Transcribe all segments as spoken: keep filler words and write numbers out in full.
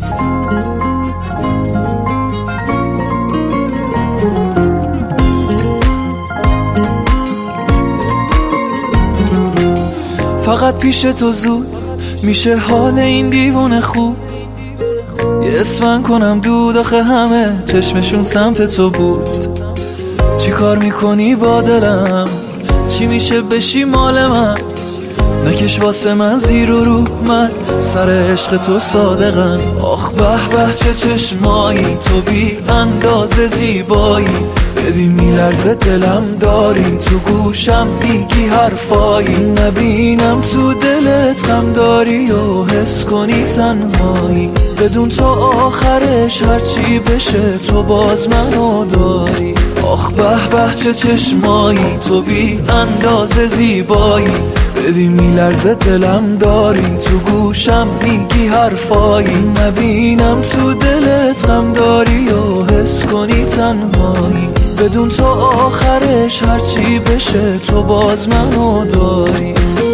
فقط پیش تو زود میشه حال این دیوونه خوب. یه اسفن کنم دود آخه همه چشمشون سمت تو بود. چی کار میکنی با دلم؟ چی میشه بشی مال من؟ نکش واسه من زیر و رو، من سر عشق تو صادقم. آخ به به چه چشمایی، تو بی اندازه زیبایی. ببین میلرزه دلم، داری تو گوشم میگی حرفایی. نبینم تو دلت غم داری و حس کنی تنهایی. بدون تو آخرش هرچی بشه تو باز منو داری. آخ به به چه چشمایی، تو بی اندازه زیبایی. ببین میلرزه دلم، داری تو گوشم میگی حرفایی. نبینم تو دلت غم داری و حس کنی تنهایی. بدون تو آخرش هرچی بشه تو باز منو داری.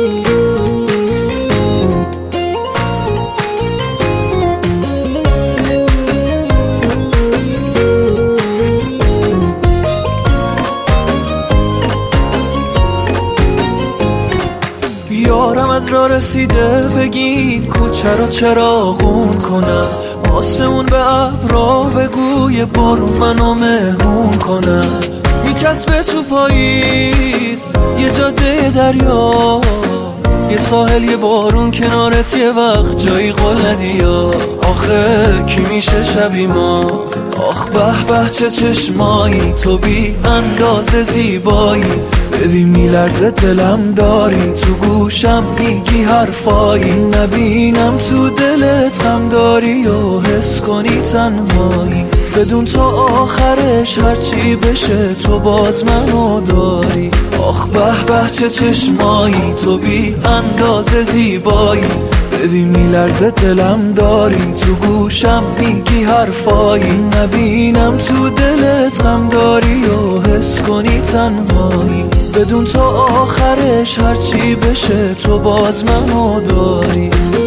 یارم از راه رسیده، بگین کوچه رو چراغون کنم. آسمون به ابرا بگو یه بارون منو مهمون کنم. میچسبه تو پاییز یه جاده دریا، یه ساحل یه بارون کنارت، یه وقت جایی قول ندیا. آخه کی میشه شبی ما؟ آخ به به چه چشمایی، تو بی اندازه زیبایی. ببین میلرزه دلم، داری تو گوشم میگی حرفایی. نبینم تو دلت غم داری و حس کنی تنهایی. بدون تو آخرش هرچی بشه تو باز منو داری. آخ به به چه چشمایی، تو بی اندازه زیبایی. ببین میلرزه دلم، داری تو گوشم میگی حرفایی. نبینم تو دلت غم داری و حس کنی تنهایی. بدون تو آخرش هرچی بشه تو باز منو داری.